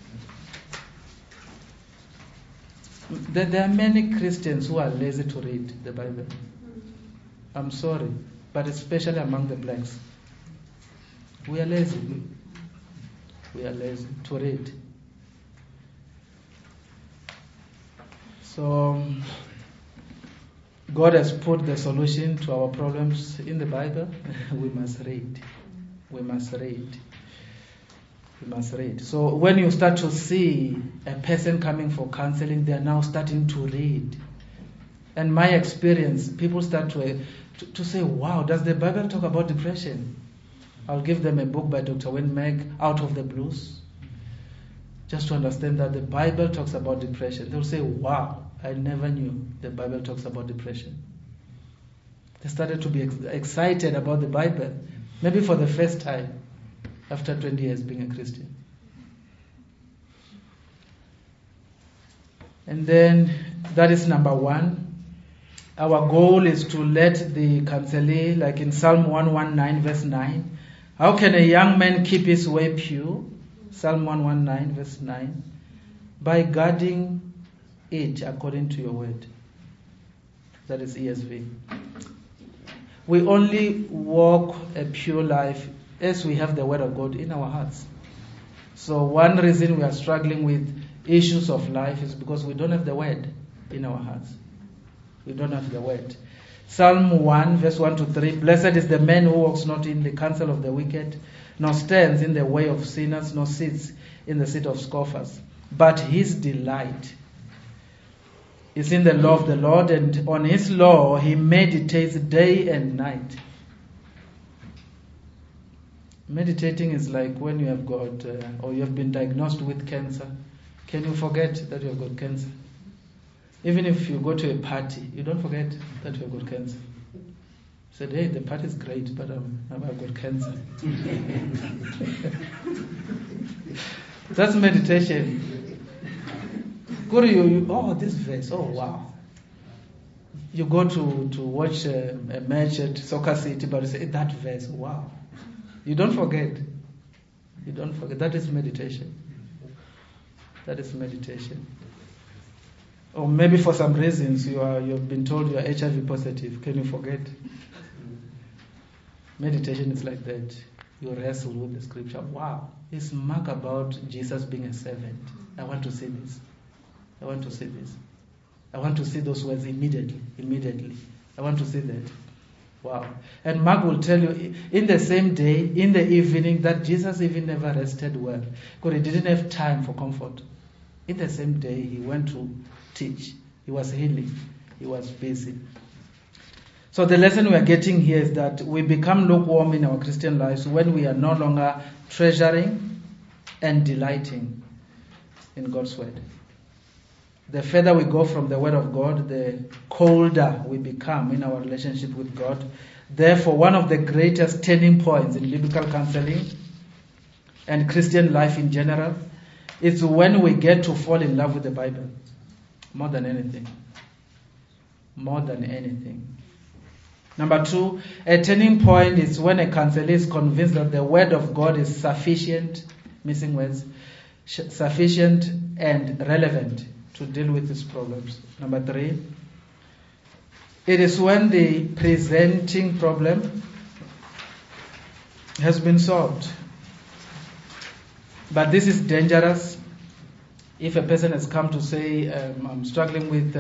There are many Christians who are lazy to read the Bible. I'm sorry, but especially among the blacks. We are lazy. We are lazy to read. So, God has put the solution to our problems in the Bible. We must read. We must read. We must read. So when you start to see a person coming for counseling, they are now starting to read. And my experience, people start to say, wow, does the Bible talk about depression? I'll give them a book by Dr. Wayne Meg, Out of the Blues, just to understand that the Bible talks about depression. They'll say, wow, I never knew the Bible talks about depression. They started to be excited about the Bible, maybe for the first time after 20 years being a Christian. And then that is number one. Our goal is to let the counselee, like in Psalm 119 verse 9, how can a young man keep his way pure? Psalm 119 verse 9. By guarding it according to your word. That is ESV. We only walk a pure life as we have the Word of God in our hearts. So one reason we are struggling with issues of life is because we don't have the Word in our hearts. We don't have the Word. Psalm 1 verse 1 to 3. Blessed is the man who walks not in the counsel of the wicked, nor stands in the way of sinners, nor sits in the seat of scoffers. But his delight is in the law of the Lord, and on his law he meditates day and night. Meditating is like when you have got, or you have been diagnosed with cancer. Can you forget that you have got cancer? Even if you go to a party, you don't forget that you have got cancer. You said, hey, the party is great, but I've got cancer. That's meditation. Go to this verse, oh wow. You go to watch a match at Soccer City, but you say, that verse, wow. You don't forget. You don't forget. That is meditation. That is meditation. Or maybe for some reasons you've been told you are HIV positive. Can you forget? Meditation is like that. You wrestle with the scripture. Wow, it's mark about Jesus being a servant. I want to see this. I want to see this. I want to see those words immediately. I want to see that. Wow. And Mark will tell you in the same day, in the evening, that Jesus even never rested well because he didn't have time for comfort. In the same day, he went to teach. He was healing. He was busy. So the lesson we are getting here is that we become lukewarm in our Christian lives when we are no longer treasuring and delighting in God's word. The further we go from the word of God, the colder we become in our relationship with God. Therefore, one of the greatest turning points in biblical counseling and Christian life in general is when we get to fall in love with the Bible. More than anything. More than anything. Number 2, a turning point is when a counselor is convinced that the word of God is sufficient, missing words, sufficient and relevant to deal with his problems. Number 3, it is when the presenting problem has been solved. But this is dangerous. If a person has come to say, I'm struggling with,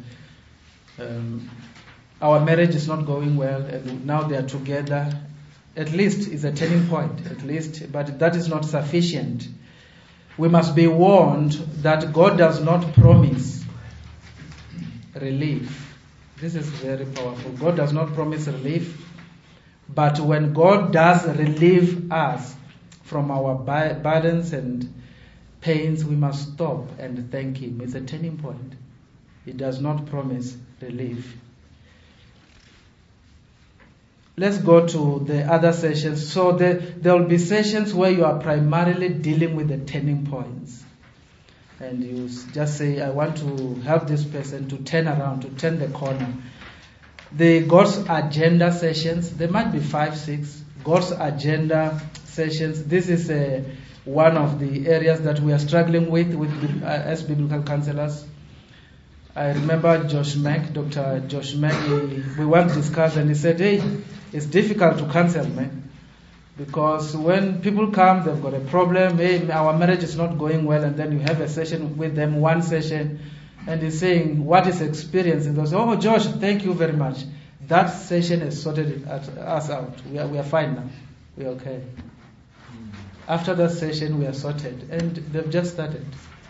our marriage is not going well, and now they are together, at least it's a turning point, at least, but that is not sufficient. We must be warned that God does not promise relief. This is very powerful. God does not promise relief, but when God does relieve us from our burdens and pains, we must stop and thank Him. It's a turning point. He does not promise relief. Let's go to the other sessions. So there will be sessions where you are primarily dealing with the turning points. And you just say, I want to help this person to turn around, to turn the corner. The God's Agenda sessions, there might be 5, 6 God's Agenda sessions. This is one of the areas that we are struggling with as biblical counselors. I remember Josh Mack, Dr. Josh Mack, we once discussed and he said, hey, it's difficult to counsel, man. Because when people come, they've got a problem, hey, our marriage is not going well, and then you have a session with them, one session, and he's saying, what is experience? And they say, oh, Josh, thank you very much. That session has sorted us out. We are fine now. We're okay. After that session, we are sorted. And they've just started.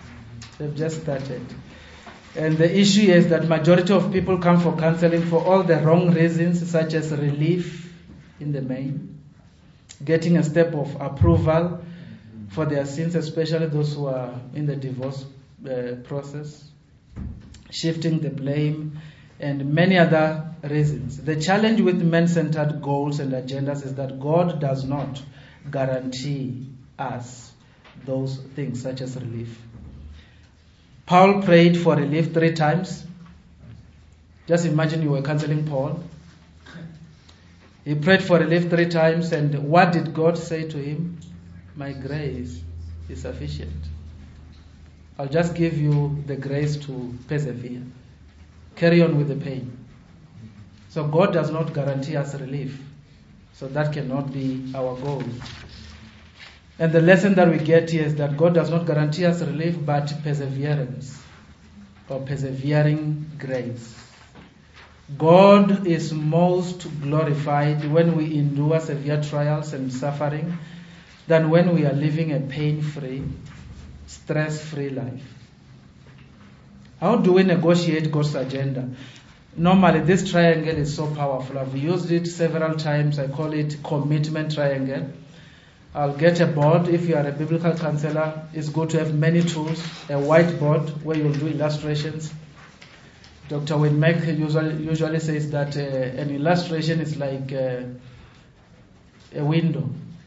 And the issue is that majority of people come for counseling for all the wrong reasons, such as relief in the main, getting a step of approval for their sins, especially those who are in the divorce process, shifting the blame, and many other reasons. The challenge with man-centered goals and agendas is that God does not guarantee us those things, such as relief. Paul prayed for relief 3 times. Just imagine you were counseling Paul. He prayed for relief 3 times, and what did God say to him? My grace is sufficient. I'll just give you the grace to persevere. Carry on with the pain. So God does not guarantee us relief. So that cannot be our goal. And the lesson that we get here is that God does not guarantee us relief, but perseverance or persevering grace. God is most glorified when we endure severe trials and suffering than when we are living a pain-free, stress-free life. How do we negotiate God's agenda? Normally, this triangle is so powerful. I've used it several times. I call it commitment triangle. I'll get a board. If you are a biblical counselor, it's good to have many tools. A whiteboard where you'll do illustrations. Dr. Wayne Mack usually says that an illustration is like a window.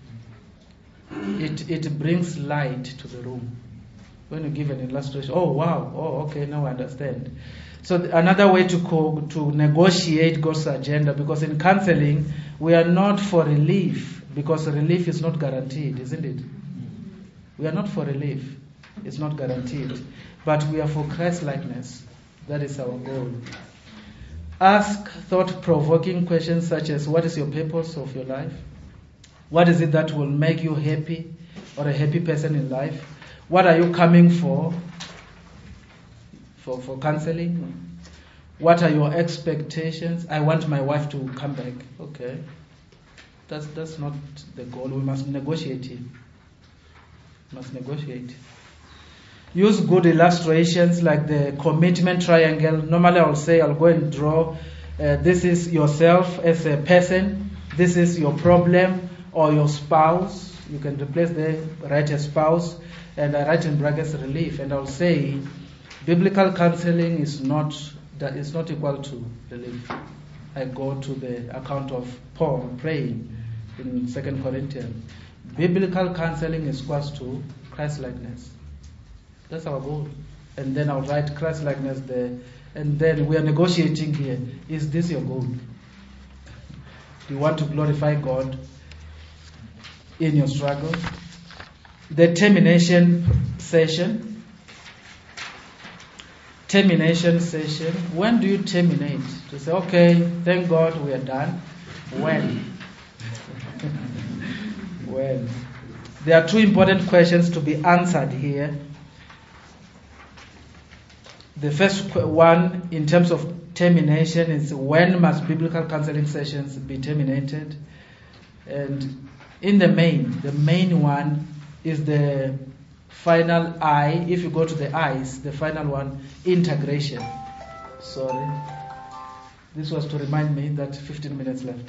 It brings light to the room. When you give an illustration, oh wow, oh okay, now I understand. So another way to negotiate God's agenda, because in counseling we are not for relief, because relief is not guaranteed, isn't it? We are not for relief, it's not guaranteed, but we are for Christ-likeness. That is our goal. Ask thought-provoking questions such as, what is your purpose of your life? What is it that will make you happy or a happy person in life? What are you coming for counseling? What are your expectations? I want my wife to come back. Okay. That's not the goal. We must negotiate it. Use good illustrations like the commitment triangle. Normally I'll go and draw. This is yourself as a person. This is your problem or your spouse. You can write a spouse, and I write in brackets relief. And I'll say, biblical counseling is not equal to relief. I go to the account of Paul praying in 2 Corinthians. Biblical counseling is equal to Christ-likeness. That's our goal. And then I'll write Christ-likeness there. And then we are negotiating here. Is this your goal? Do you want to glorify God in your struggle? The termination session. Termination session. When do you terminate? To say, okay, thank God we are done. When? When? There are two important questions to be answered here. The first one, in terms of termination, is when must biblical counseling sessions be terminated? And in the main one is the final I. If you go to the I's, the final one, integration. Sorry. This was to remind me that 15 minutes left.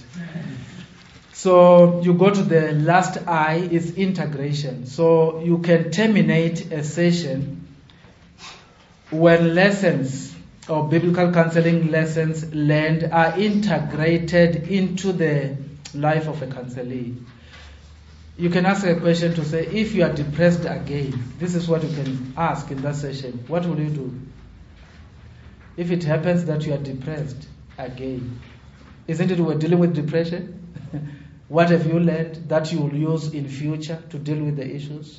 So you go to the last I, is integration. So you can terminate a session when lessons or biblical counseling lessons learned are integrated into the life of a counselee. You can ask a question to say, if you are depressed again, this is what you can ask in that session. What will you do? If it happens that you are depressed again, isn't it we're dealing with depression? What have you learned that you will use in future to deal with the issues?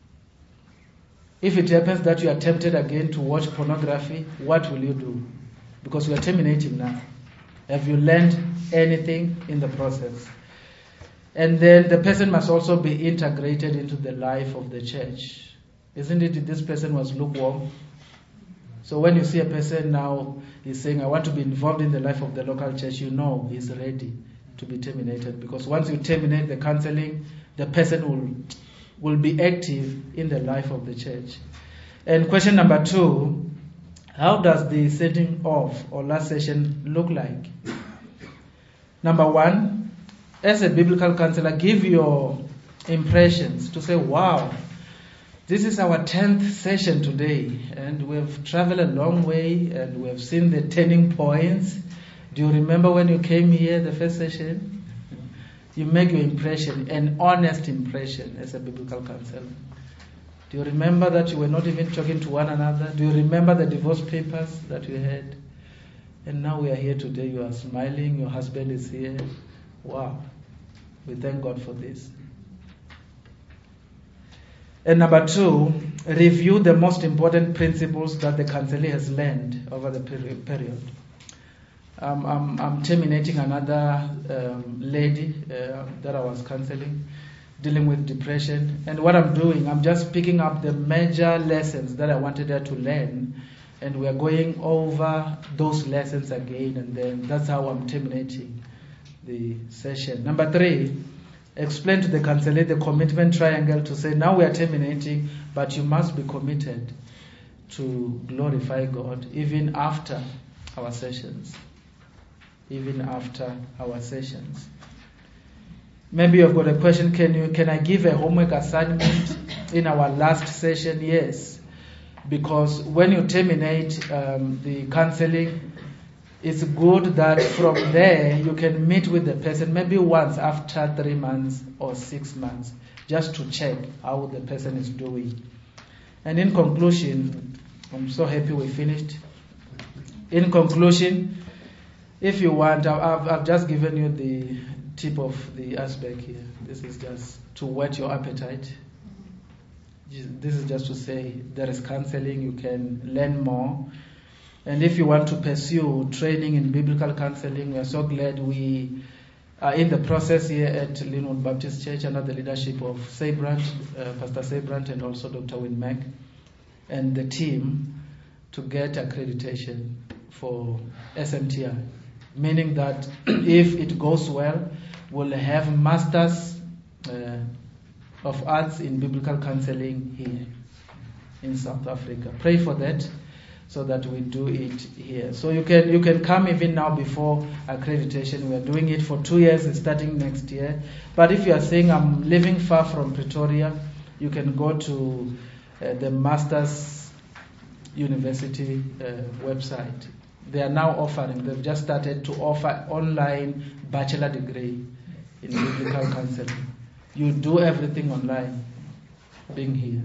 If it happens that you are tempted again to watch pornography, what will you do? Because we are terminating now. Have you learned anything in the process? And then the person must also be integrated into the life of the church. Isn't it this person was lukewarm? So when you see a person now, he's saying, I want to be involved in the life of the local church, you know he's ready to be terminated. Because once you terminate the counseling, the person will be active in the life of the church. And question number 2, how does the setting off or last session look like? Number 1, as a biblical counselor, give your impressions to say, wow, this is our 10th session today, and we've traveled a long way, and we've seen the turning points. Do you remember when you came here the first session? You make your impression, an honest impression as a biblical counselor. Do you remember that you were not even talking to one another? Do you remember the divorce papers that you had? And now we are here today, you are smiling, your husband is here. Wow, we thank God for this. And number 2, review the most important principles that the counselee has learned over the period. I'm terminating another lady that I was counseling, dealing with depression. And what I'm doing, I'm just picking up the major lessons that I wanted her to learn. And we are going over those lessons again. And then that's how I'm terminating the session. Number 3, explain to the counselee the commitment triangle to say, now we are terminating, but you must be committed to glorify God even after our sessions. Even after our sessions. Maybe you've got a question, can I give a homework assignment in our last session? Yes. Because when you terminate the counseling, it's good that from there you can meet with the person maybe once after 3 months or 6 months, just to check how the person is doing. And in conclusion, I'm so happy we finished. In conclusion, if you want, I've just given you the tip of the iceberg here. This is just to whet your appetite. This is just to say there is counseling, you can learn more. And if you want to pursue training in biblical counseling, we are so glad we are in the process here at Linwood Baptist Church under the leadership of Pastor Sebrant, and also Dr. Win Mack and the team to get accreditation for SMTI. Meaning that if it goes well, we'll have Masters of Arts in Biblical Counseling here in South Africa. Pray for that so that we do it here. So you can come even now before accreditation. We are doing it for 2 years, starting next year. But if you are saying I'm living far from Pretoria, you can go to the Masters University website. They are now offering, they've just started to offer online bachelor degree in biblical counseling. You do everything online, being here.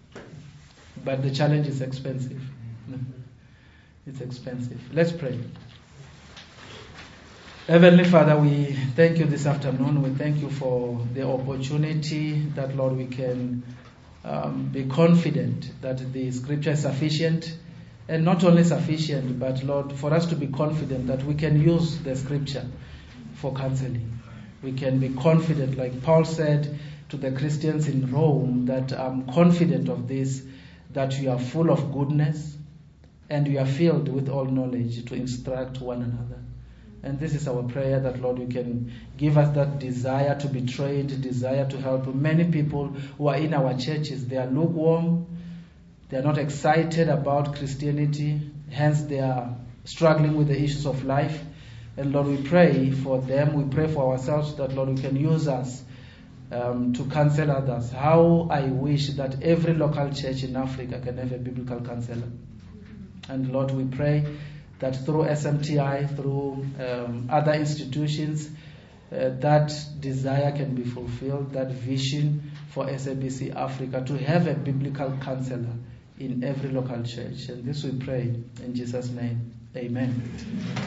But the challenge is expensive. It's expensive. Let's pray. Heavenly Father, we thank you this afternoon. We thank you for the opportunity that, Lord, we can be confident that the scripture is sufficient, and not only sufficient, but, Lord, for us to be confident that we can use the scripture for counseling. We can be confident, like Paul said to the Christians in Rome, that I'm confident of this, that you are full of goodness and you are filled with all knowledge to instruct one another. And this is our prayer, that, Lord, you can give us that desire to be trained, desire to help. Many people who are in our churches, they are lukewarm, they are not excited about Christianity, hence they are struggling with the issues of life. And Lord, we pray for them, we pray for ourselves, that, Lord, you can use us to counsel others. How I wish that every local church in Africa can have a biblical counselor. And Lord, we pray that through SMTI, through other institutions, that desire can be fulfilled, that vision for SABC Africa to have a biblical counselor in every local church. And this we pray in Jesus' name. Amen.